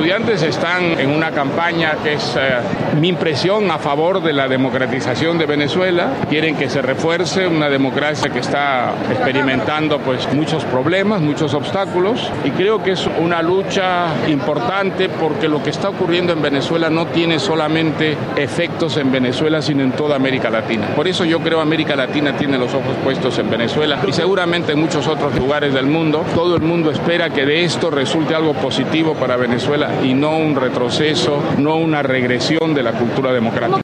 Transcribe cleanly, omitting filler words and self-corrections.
estudiantes están en una campaña que es mi impresión a favor de la democratización de Venezuela. Quieren que se refuerce una democracia que está experimentando pues muchos problemas, muchos obstáculos, y creo que es una lucha importante porque lo que está ocurriendo en Venezuela no tiene solamente efectos en Venezuela, sino en toda América Latina. Por eso yo creo que América Latina tiene los ojos puestos en Venezuela y seguramente en muchos otros lugares del mundo. Todo el mundo espera que de esto resulte algo positivo para Venezuela y no un retroceso, no una regresión de la cultura democrática.